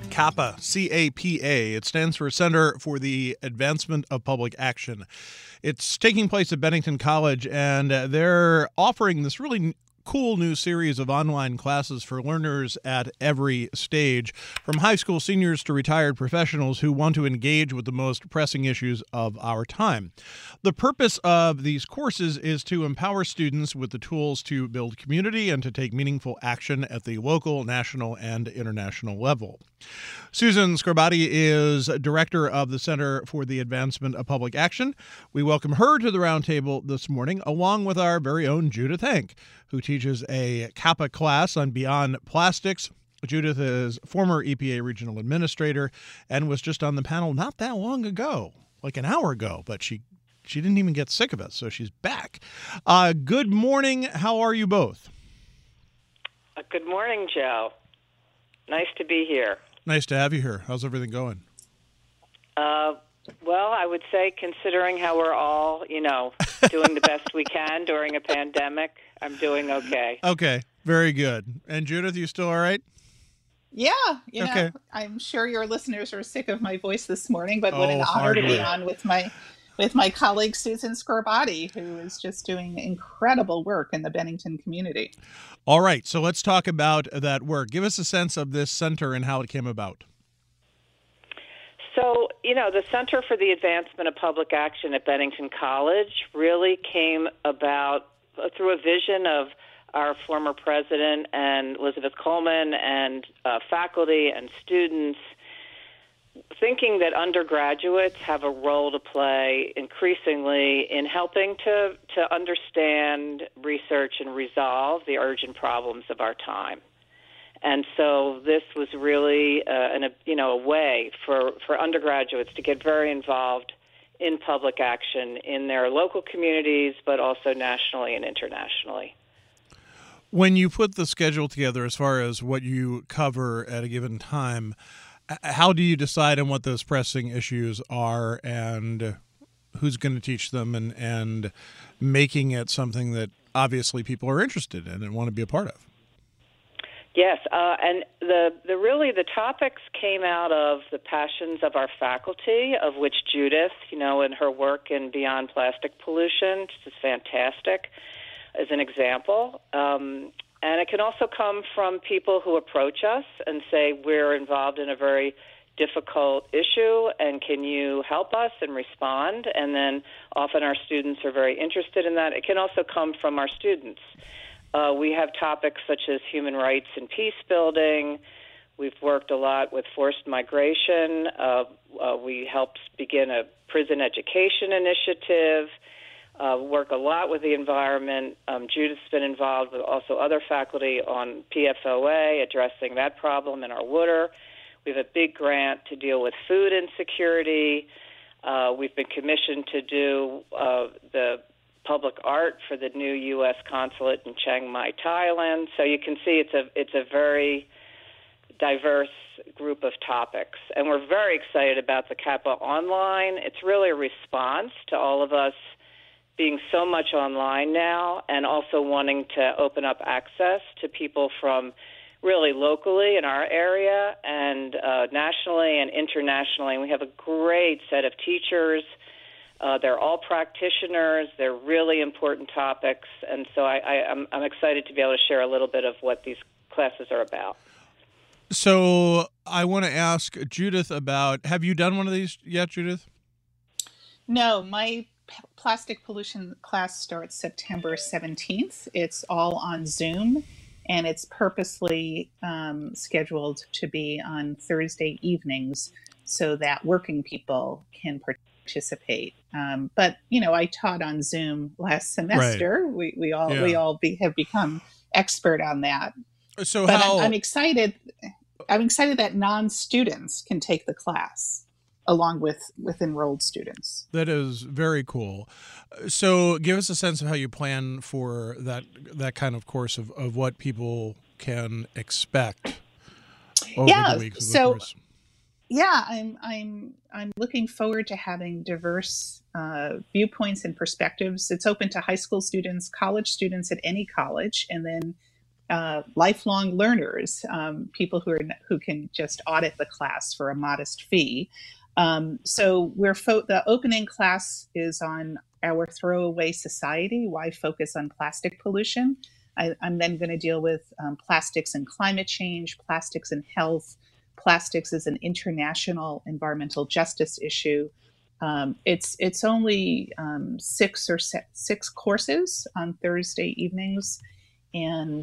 CAPA, C-A-P-A. It stands for Center for the Advancement of Public Action. It's taking place at Bennington College, and they're offering this really cool new series of online classes for learners at every stage, from high school seniors to retired professionals who want to engage with the most pressing issues of our time. The purpose of these courses is to empower students with the tools to build community and to take meaningful action at the local, national, and international level. Susan Scorbati is director of the Center for the Advancement of Public Action. We welcome her to the roundtable this morning, along with our very own Judith Henk, who teaches a CAPA class on Beyond Plastics. Judith is former EPA regional administrator and was just on the panel not that long ago, like an hour ago, but she didn't even get sick of it, so she's back. Good morning. How are you both? Good morning, Joe. Nice to be here. Nice to have you here. How's everything going? Well, I would say, considering how we're all, doing the best we can during a pandemic, I'm doing okay. Okay, very good. And Judith, you still all right? Yeah, Okay. I'm sure your listeners are sick of my voice this morning, but what an honor hardly. to be on with my colleague Susan Scorbati, who is just doing incredible work in the Bennington community. All right, so let's talk about that work. Give us a sense of this center and how it came about. So, the Center for the Advancement of Public Action at Bennington College really came about through a vision of our former president and Elizabeth Coleman and faculty and students, thinking that undergraduates have a role to play increasingly in helping to understand, research, and resolve the urgent problems of our time. And so this was really a way for undergraduates to get very involved in public action in their local communities, but also nationally and internationally. When you put the schedule together as far as what you cover at a given time, how do you decide on what those pressing issues are and who's going to teach them and making it something that obviously people are interested in and want to be a part of? Yes, and the topics came out of the passions of our faculty, of which Judith, in her work in Beyond Plastic Pollution, which is fantastic, as an example. And it can also come from people who approach us and say, we're involved in a very difficult issue, and can you help us and respond? And then often our students are very interested in that. It can also come from our students. We have topics such as human rights and peace building. We've worked a lot with forced migration. We helped begin a prison education initiative, work a lot with the environment. Judith's been involved with also other faculty on PFOA, addressing that problem in our water. We have a big grant to deal with food insecurity. We've been commissioned to do the public art for the new U.S. consulate in Chiang Mai, Thailand. So you can see it's a very diverse group of topics. And we're very excited about the CAPA Online. It's really a response to all of us being so much online now and also wanting to open up access to people from really locally in our area and nationally and internationally. And we have a great set of teachers. They're all practitioners. They're really important topics. And so I'm excited to be able to share a little bit of what these classes are about. So I want to ask Judith about, have you done one of these yet, Judith? No, my plastic pollution class starts September 17th. It's all on Zoom, and it's purposely scheduled to be on Thursday evenings so that working people can participate. But I taught on Zoom last semester. Right. We all have become expert on that. So but I'm excited. I'm excited that non-students can take the class along with enrolled students. That is very cool. So give us a sense of how you plan for that kind of course of what people can expect over the weeks of the course. Yeah, I'm looking forward to having diverse viewpoints and perspectives. It's open to high school students, college students at any college, and then lifelong learners, people who can just audit the class for a modest fee. So the opening class is on our throwaway society. Why focus on plastic pollution? I'm then going to deal with plastics and climate change, plastics and health. Plastics is an international environmental justice issue. It's only six courses on Thursday evenings, and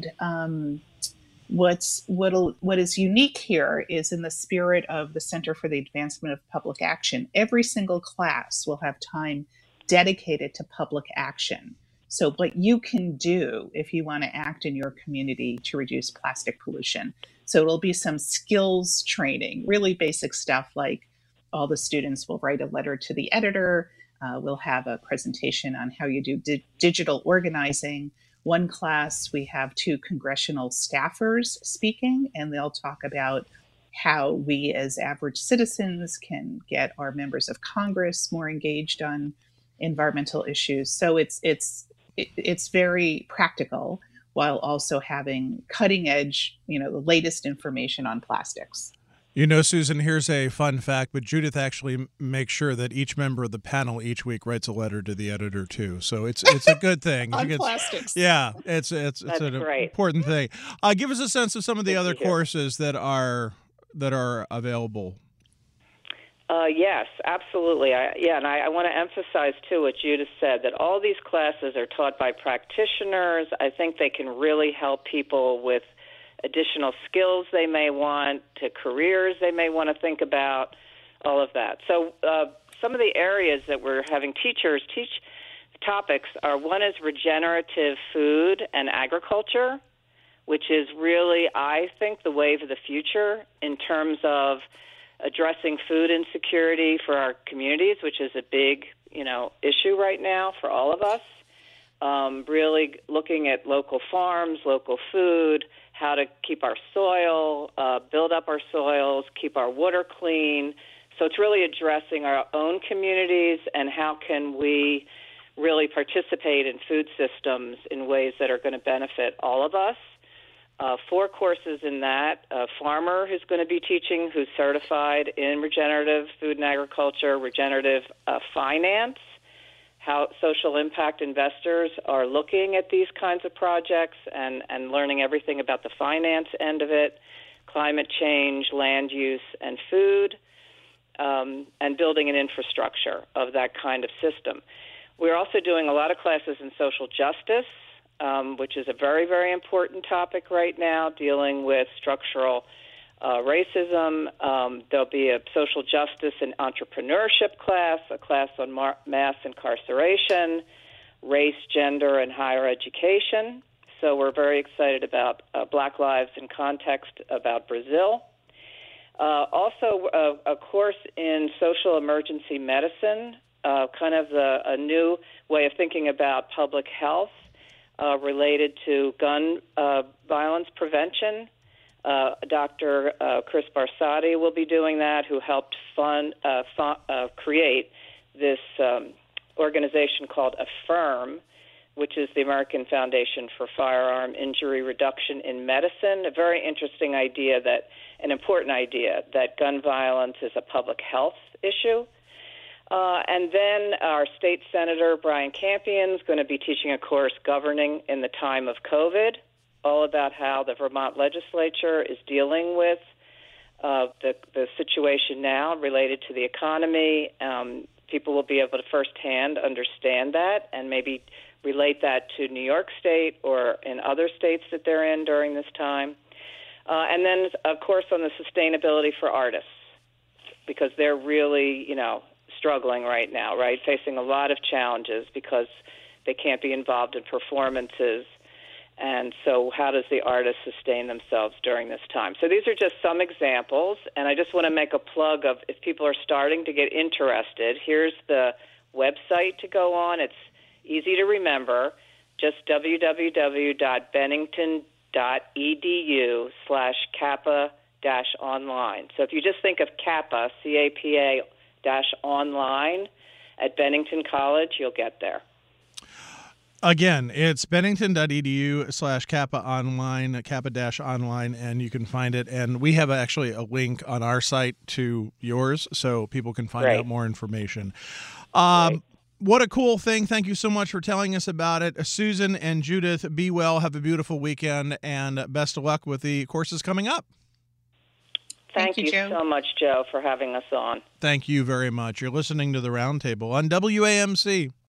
what is unique here is, in the spirit of the Center for the Advancement of Public Action, every single class will have time dedicated to public action. So what you can do if you want to act in your community to reduce plastic pollution. So it'll be some skills training, really basic stuff, like all the students will write a letter to the editor. We'll have a presentation on how you do digital organizing. One class, we have 2 congressional staffers speaking, and they'll talk about how we as average citizens can get our members of Congress more engaged on environmental issues. So it's very practical, while also having cutting edge, the latest information on plastics. Susan, here's a fun fact, but Judith actually makes sure that each member of the panel each week writes a letter to the editor too. So it's a good thing. On plastics. Yeah, it's an important thing. Give us a sense of some of the other courses that are available. Yes, absolutely. And I want to emphasize, too, what Judith said, that all these classes are taught by practitioners. I think they can really help people with additional skills they may want, to careers they may want to think about, all of that. So some of the areas that we're having teachers teach topics are, one is regenerative food and agriculture, which is really, I think, the wave of the future in terms of addressing food insecurity for our communities, which is a big, issue right now for all of us. Really looking at local farms, local food, how to keep our soil, build up our soils, keep our water clean. So it's really addressing our own communities and how can we really participate in food systems in ways that are going to benefit all of us. 4 courses in that. A farmer who's going to be teaching, who's certified in regenerative food and agriculture, regenerative finance, how social impact investors are looking at these kinds of projects and learning everything about the finance end of it, climate change, land use, and food, and building an infrastructure of that kind of system. We're also doing a lot of classes in social justice, which is a very, very important topic right now, dealing with structural racism. There'll be a social justice and entrepreneurship class, a class on mass incarceration, race, gender, and higher education. So we're very excited about Black Lives in Context about Brazil. Also, a course in social emergency medicine, kind of a new way of thinking about public health, related to gun violence prevention. Dr. Chris Barsotti will be doing that, who helped create this organization called AFFIRM, which is the American Foundation for Firearm Injury Reduction in Medicine. A very interesting idea, an important idea, that gun violence is a public health issue. And then our state senator, Brian Campion, is going to be teaching a course, Governing in the Time of COVID, all about how the Vermont legislature is dealing with the situation now related to the economy. People will be able to firsthand understand that and maybe relate that to New York State or in other states that they're in during this time. And then a course on the sustainability for artists, because they're really, struggling right now, right? Facing a lot of challenges because they can't be involved in performances. And so how does the artist sustain themselves during this time? So these are just some examples, and I just want to make a plug of, if people are starting to get interested, here's the website to go on. It's easy to remember, just www.bennington.edu/CAPA-online. So if you just think of CAPA, CAPA-online at Bennington College, you'll get there. Again, it's bennington.edu/Kappa online, Kappa-online, and you can find it. And we have actually a link on our site to yours so people can find out more information. What a cool thing. Thank you so much for telling us about it. Susan and Judith, be well, have a beautiful weekend, and best of luck with the courses coming up. Thank you so much, Joe, for having us on. Thank you very much. You're listening to The Roundtable on WAMC.